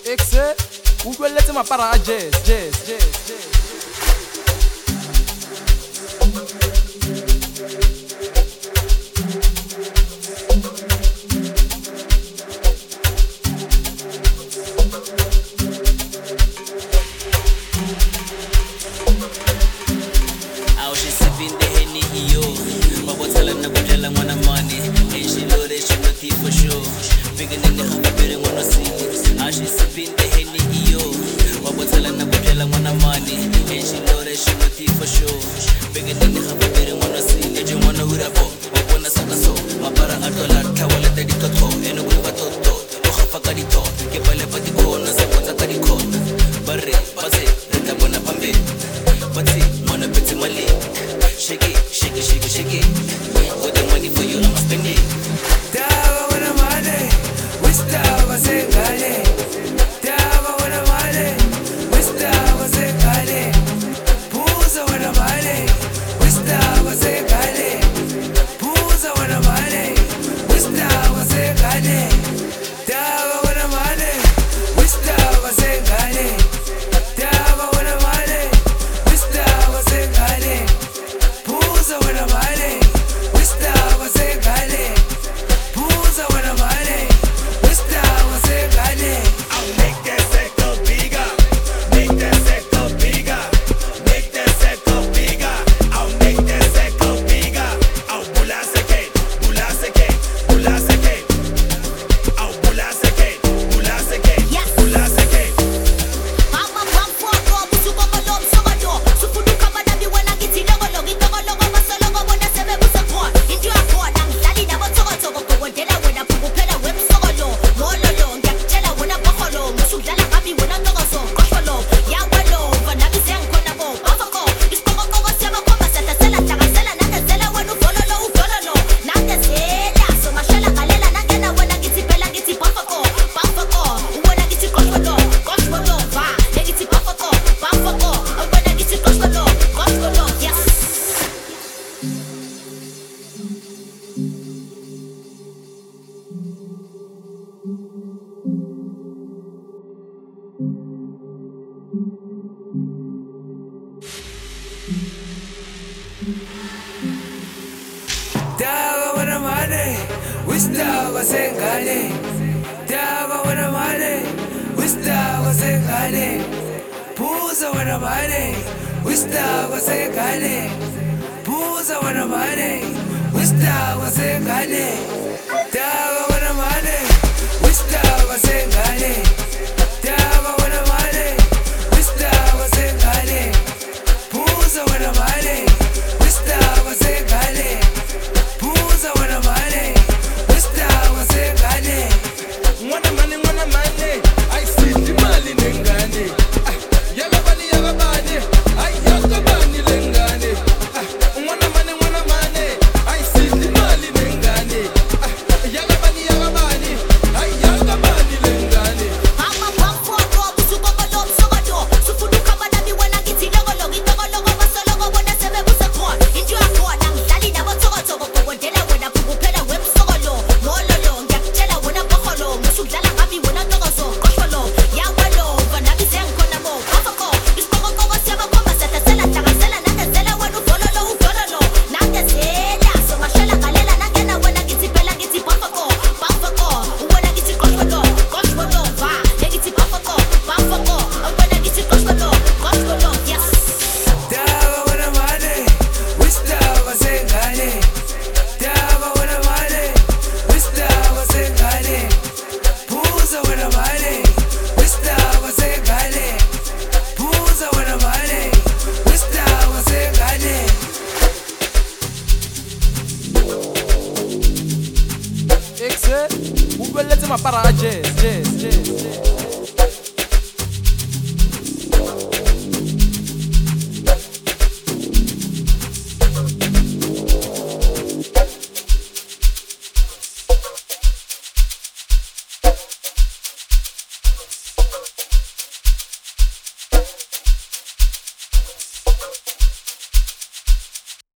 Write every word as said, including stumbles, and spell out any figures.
Exe, ukweletse mapara a jazz, jazz, jazz, jazz. I was just sipping the Henny, yo. My boy telling her, tell her want money. And she know that she worth it for sure. Bigger than the hunger, better wanna see it. I was just sipping the Henny, yo. My boy telling her, tell her want money. And she know that she worth it for sure. Bigger than the hunger, better wanna see it. You wanna with a boy, I wanna suck a soul. My para a dollar, tawala daddy toto. And we were toto. Oha fakarito. Kepale pati kona, sabota kariko. Barre, pase, reta bona pambe. Pati, mana peti mali. Shake it, shake it, shake it, shake it. With the money for you, I'ma spend it. Dawa wana male, wista wasengale. Dawa wana male, wista wasengale. Puza wana male, wista wasengale. Puza wana male, wista wasengale. Dawa wana male, wista wasengale. Dawa wana male, wista wasengale. Puza wana male, wista wasengale. Puza wana male, wista wasengale. I'll make that sector bigger, make that sector bigger, make that sector bigger. I'll make that sector bigger. I'll bula seke, bula seke, bula seke. I'll bula seke, bula seke, Yes. bula seke. Mama pam fuego, busu como lom sogodo. Sufudu kama dabi wana giti logo logi togo logo masolo go bona sebe busa kwa. Indio akwa nang dali na bo togo togo go wendela wena pugu pela wem sogolo. Molo lo ngak chela wena pokolo. Musu dala kabi wena togo so kosholo. Ya walo vana bisen kona bo. Afako iskogo kogo seba kwa masata sela taga sela nanga sela wenu fololo ufololo. Nanga sela so mashala kalela nanga wena giti pela giti pafako pafako. Wena giti kosholo kosholo va. Negiti pafako pafako. Wena giti kosholo kosholo yes. Dawa wana male, wista wasengale. Dawa wana male, wista wasengale. Puza wana male, wista wasengale. Puza wana male, wista wasengale.